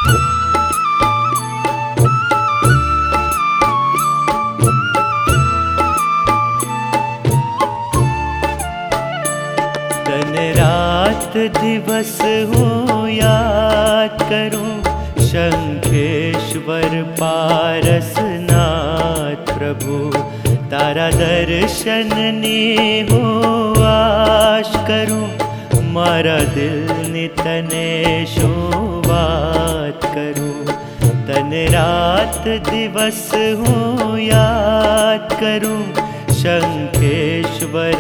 दिन रात दिवस हो याद करूं, शंखेश्वर पारसनाथ प्रभु तारा दर्शन ने हो आश करूं, मारा दिल नितने शो बात करूं। दिन रात दिवस हो याद करूं, शंखेश्वर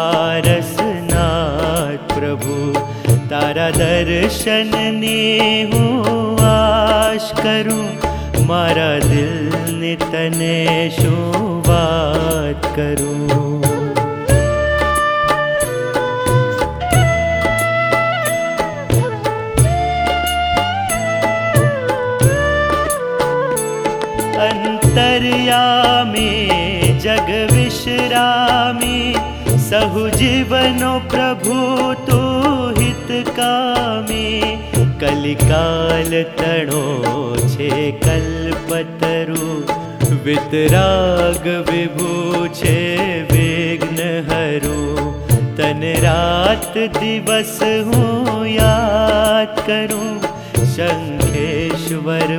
पारसनाथ प्रभु तारा दर्शन ने हो आश करूं, मारा दिल नितने शो बात करूं। अंतर्यामी जग विश्रामी, सहु जीवनो प्रभु तो हितकामी। कलिकाल तणो छे कल्पतरु, वितराग विभु छे विघ्न हरु। तन रात दिवस हो याद करूं, शंखेश्वर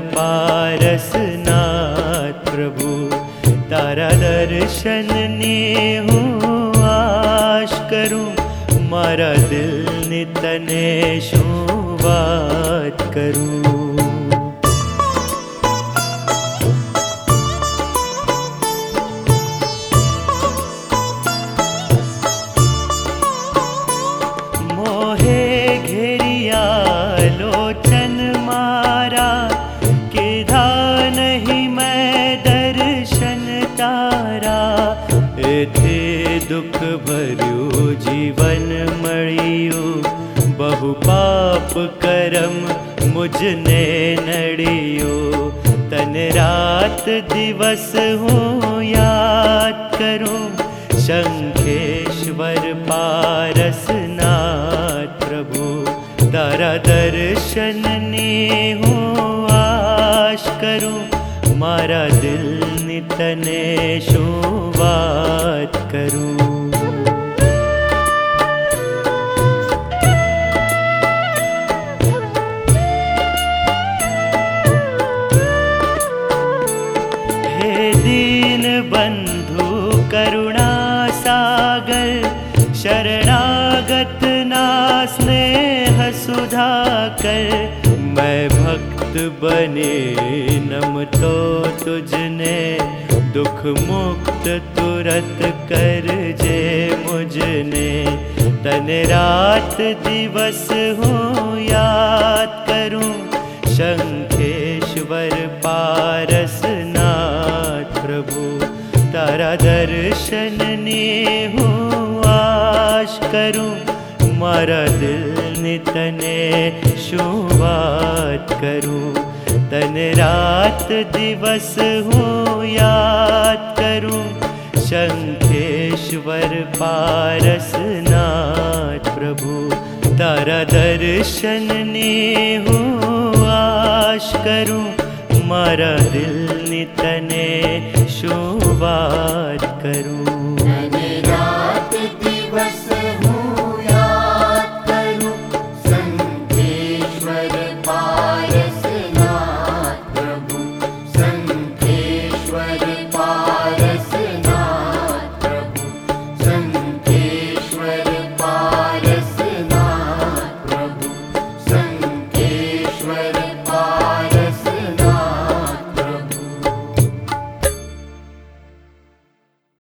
पारसनाथ प्रभु तारा दर्शन ने हो आश करूं, मारा दिल नितने शो बात करूं। मोहे घेरिया लोचन मारा, किधा नहीं मैं दर्शन तारा। एथे दुख भर्यु जीवन मळियु, बहु पाप करम मुझने नड़ियो। तन रात दिवस हो याद करूं, शंखेश्वर पारसनाथ प्रभु तारा दर्शन ने हो आश करूं, मारा दिल नितने शो बात करूं। हे दीन बंधु करुणा सागर, शरणागत ना स्नेह सुधाकर। मैं भक्त बने नमतो तुझने, दुख मुक्त तुरत कर जे मुझने। तन रात दिवस हो याद करूं, शंखेश्वर पारसनाथ प्रभु तारा दर्शन ने हो आश करूं, मारा दिल नितने शो बात करूं। तन रात दिवस हो याद करूं, शंखेश्वर पारसनाथ प्रभु तारा दर्शन ने हो आश करूं, मारा दिल नितने शो बात करूं। दिन रात दिवस हो याद करूं, शंखेश्वर पारसनाथ प्रभु शंखेश्वर पारसनाथ